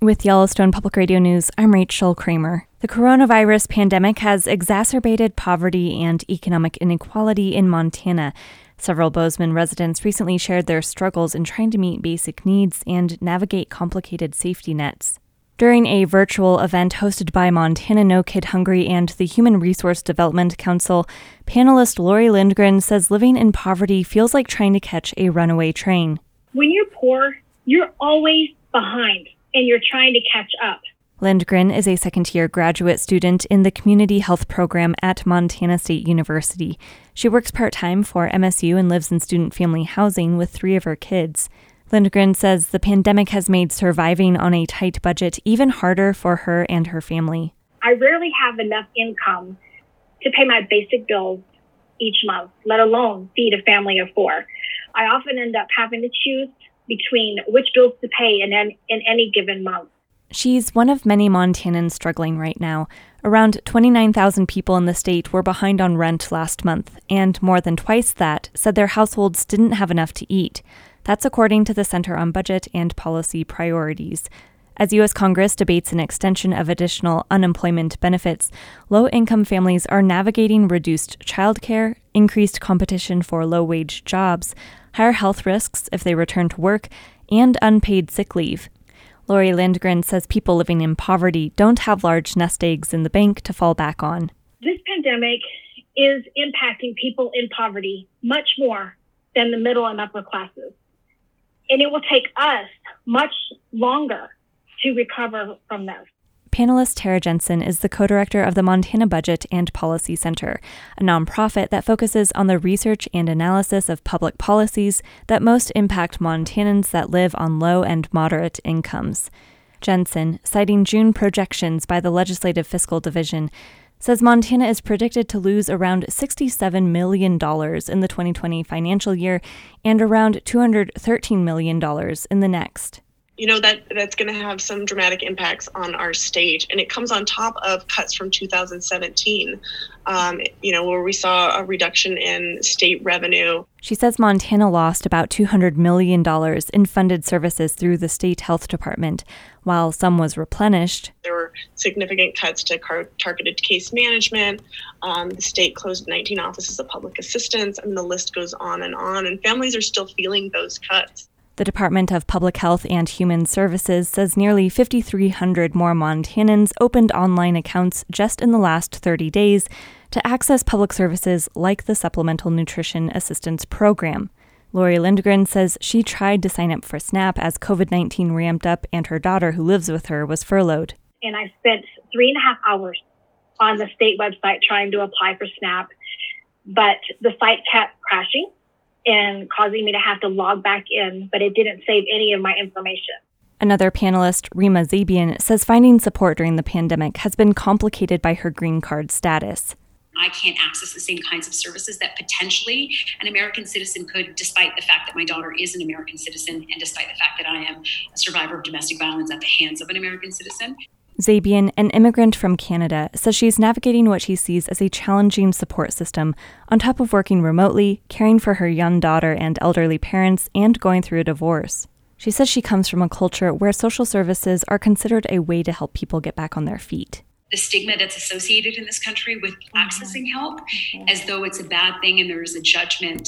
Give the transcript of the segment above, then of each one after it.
With Yellowstone Public Radio News, I'm Rachel Kramer. The coronavirus pandemic has exacerbated poverty and economic inequality in Montana. Several Bozeman residents recently shared their struggles in trying to meet basic needs and navigate complicated safety nets. During a virtual event hosted by Montana No Kid Hungry and the Human Resource Development Council, panelist Lori Lindgren says living in poverty feels like trying to catch a runaway train. When you're poor, you're always behind, and you're trying to catch up. Lindgren is a second-year graduate student in the Community Health Program at Montana State University. She works part-time for MSU and lives in student-family housing with 3 of her kids. Lindgren says the pandemic has made surviving on a tight budget even harder for her and her family. I rarely have enough income to pay my basic bills each month, let alone feed a family of 4. I often end up having to choose between which bills to pay in any given month. She's one of many Montanans struggling right now. Around 29,000 people in the state were behind on rent last month, and more than twice that said their households didn't have enough to eat. That's according to the Center on Budget and Policy Priorities. As U.S. Congress debates an extension of additional unemployment benefits, low-income families are navigating reduced childcare, increased competition for low-wage jobs, higher health risks if they return to work, and unpaid sick leave. Lori Lindgren says people living in poverty don't have large nest eggs in the bank to fall back on. This pandemic is impacting people in poverty much more than the middle and upper classes. And it will take us much longer to recover from this. Panelist Tara Jensen is the co-director of the Montana Budget and Policy Center, a nonprofit that focuses on the research and analysis of public policies that most impact Montanans that live on low and moderate incomes. Jensen, citing June projections by the Legislative Fiscal Division, says Montana is predicted to lose around $67 million in the 2020 financial year and around $213 million in the next. You know, that's going to have some dramatic impacts on our state. And it comes on top of cuts from 2017, where we saw a reduction in state revenue. She says Montana lost about $200 million in funded services through the state health department. While some was replenished, there were significant cuts to targeted case management. The state closed 19 offices of public assistance. I mean, the list goes on, and families are still feeling those cuts. The Department of Public Health and Human Services says nearly 5,300 more Montanans opened online accounts just in the last 30 days to access public services like the Supplemental Nutrition Assistance Program. Lori Lindgren says she tried to sign up for SNAP as COVID-19 ramped up and her daughter, who lives with her, was furloughed. And I spent 3.5 hours on the state website trying to apply for SNAP, but the site kept crashing and causing me to have to log back in, but it didn't save any of my information. Another panelist, Rima Zabian, says finding support during the pandemic has been complicated by her green card status. I can't access the same kinds of services that potentially an American citizen could, despite the fact that my daughter is an American citizen and despite the fact that I am a survivor of domestic violence at the hands of an American citizen. Zabian, an immigrant from Canada, says she's navigating what she sees as a challenging support system, on top of working remotely, caring for her young daughter and elderly parents, and going through a divorce. She says she comes from a culture where social services are considered a way to help people get back on their feet. The stigma that's associated in this country with accessing help, as though it's a bad thing and there is a judgment,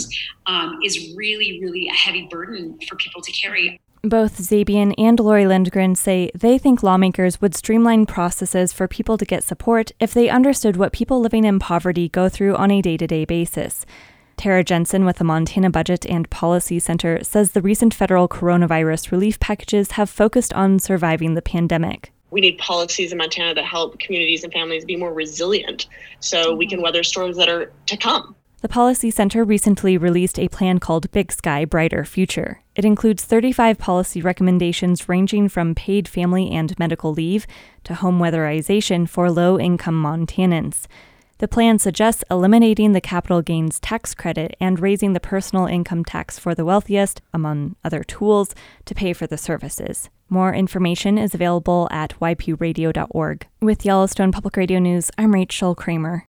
is really, really a heavy burden for people to carry. Both Zabian and Lori Lindgren say they think lawmakers would streamline processes for people to get support if they understood what people living in poverty go through on a day-to-day basis. Tara Jensen with the Montana Budget and Policy Center says the recent federal coronavirus relief packages have focused on surviving the pandemic. We need policies in Montana that help communities and families be more resilient so we can weather storms that are to come. The Policy Center recently released a plan called Big Sky, Brighter Future. It includes 35 policy recommendations ranging from paid family and medical leave to home weatherization for low-income Montanans. The plan suggests eliminating the capital gains tax credit and raising the personal income tax for the wealthiest, among other tools, to pay for the services. More information is available at ypradio.org. With Yellowstone Public Radio News, I'm Rachel Kramer.